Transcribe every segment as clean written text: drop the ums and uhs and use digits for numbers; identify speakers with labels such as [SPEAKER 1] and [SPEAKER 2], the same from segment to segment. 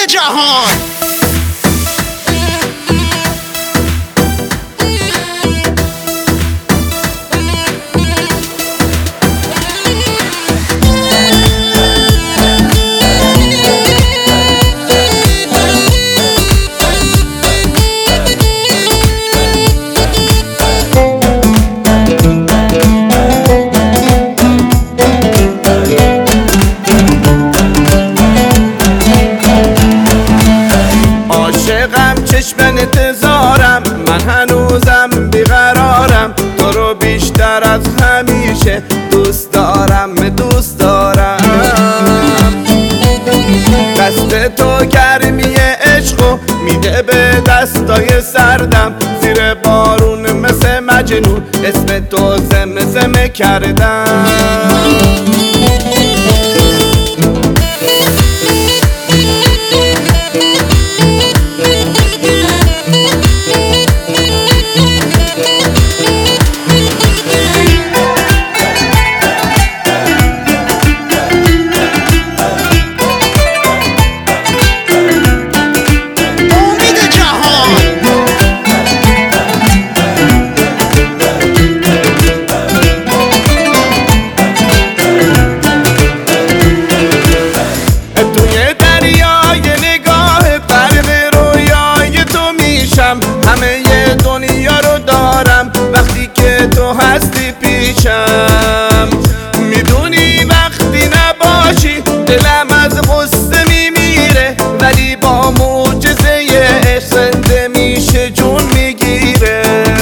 [SPEAKER 1] جهان.
[SPEAKER 2] چشم انتظارم، من هنوزم بیقرارم، تو رو بیشتر از همیشه دوست دارم دوست دارم. دست تو گرمی عشقو میده به دستای سردم، زیر بارون مثل مجنون اسم تو زمزمه کردم. همه دنیا رو دارم وقتی که تو هستی پیشم. میدونی وقتی نباشی دلم از غصه میمیره، ولی با معجزه عشق زنده میشه جون میگیره.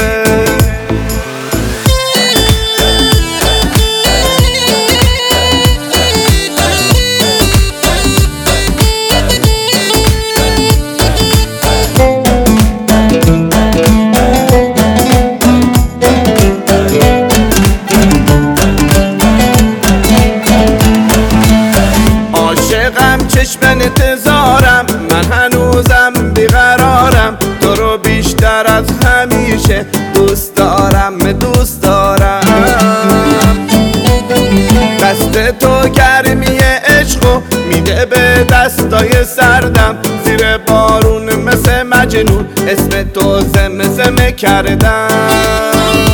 [SPEAKER 2] چشم انتظارم، من هنوزم بیقرارم، تو رو بیشتر از همیشه دوست دارم دوست دارم. دست تو گرمی عشقو میده به دستای سردم، زیر بارون مثل مجنون اسم تو زمزمه کردم.